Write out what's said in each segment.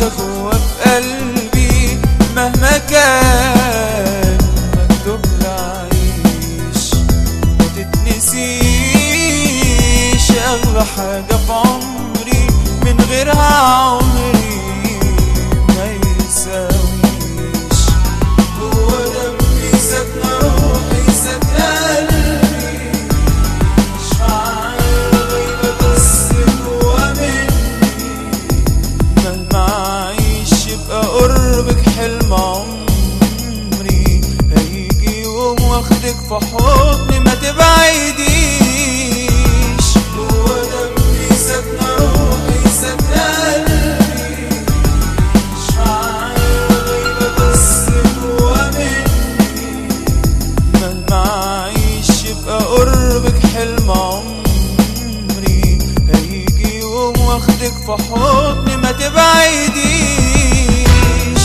عايشة جوا في قلبي مهما كان مكتوب لعيش. متتنسيش أغلى حاجة في عمري، من غيرها عمري ما يساويش. جوا دمي ساكنة روحي ساكنة قلبي، مش معايا غيبة بس جوا مني. مهما أعيش يبقى قربك حلم عمري، هيجي يوم واخدك في حضني ما تبعديش. جوا دمي ساكنة روحي ساكنة قلبي، مش معايا غيبة بس جوا مني. مهما أعيش يبقى قربك حلم عمري، هيجي يوم واخدك في حضني ما تبعديش.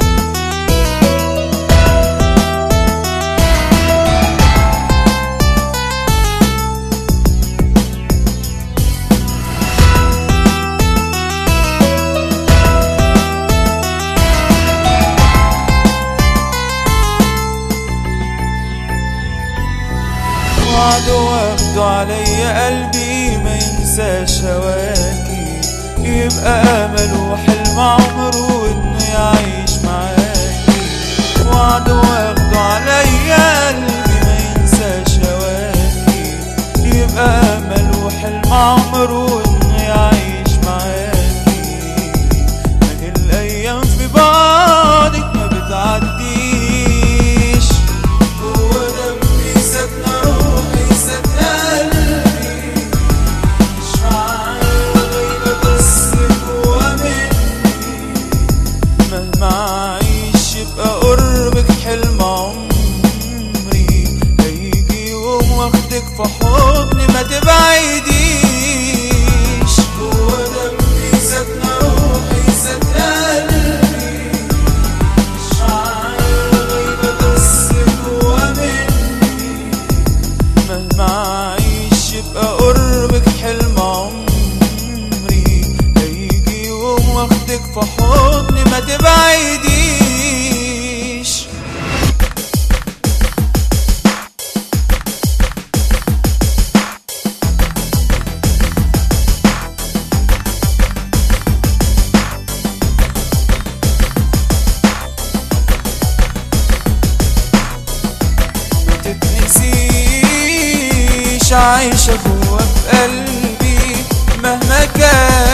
وعدوا واخدوا عليا قلبي ما ينساش هواكي، يبقى امل وحلم عمره انه يعيش معاكي. وعدوا واخدوا عليا قلبي ما ينساش هواكي، يبقى امل وحلم عمره انه يعيش معاكي. ما هي الايام في بعضك ما بتعديش. جوا دمي ساكنة روحي ساكنة قلبي، مش معايا غيبة بس جوا مني. مهما أعيش يبقى قربك حلم عمري، هيجي يوم واخدك في حضني ما تبعديش. جوا دمي ساكنة روحي ساكنة قلبي، مش معايا غيبة بس جوا مني. مهما أعيش يبقى قربك حلم عمري، هيجي يوم واخدك في حضني ما تبعديش. متتنسيش عايشة جوا في قلبي مهما كان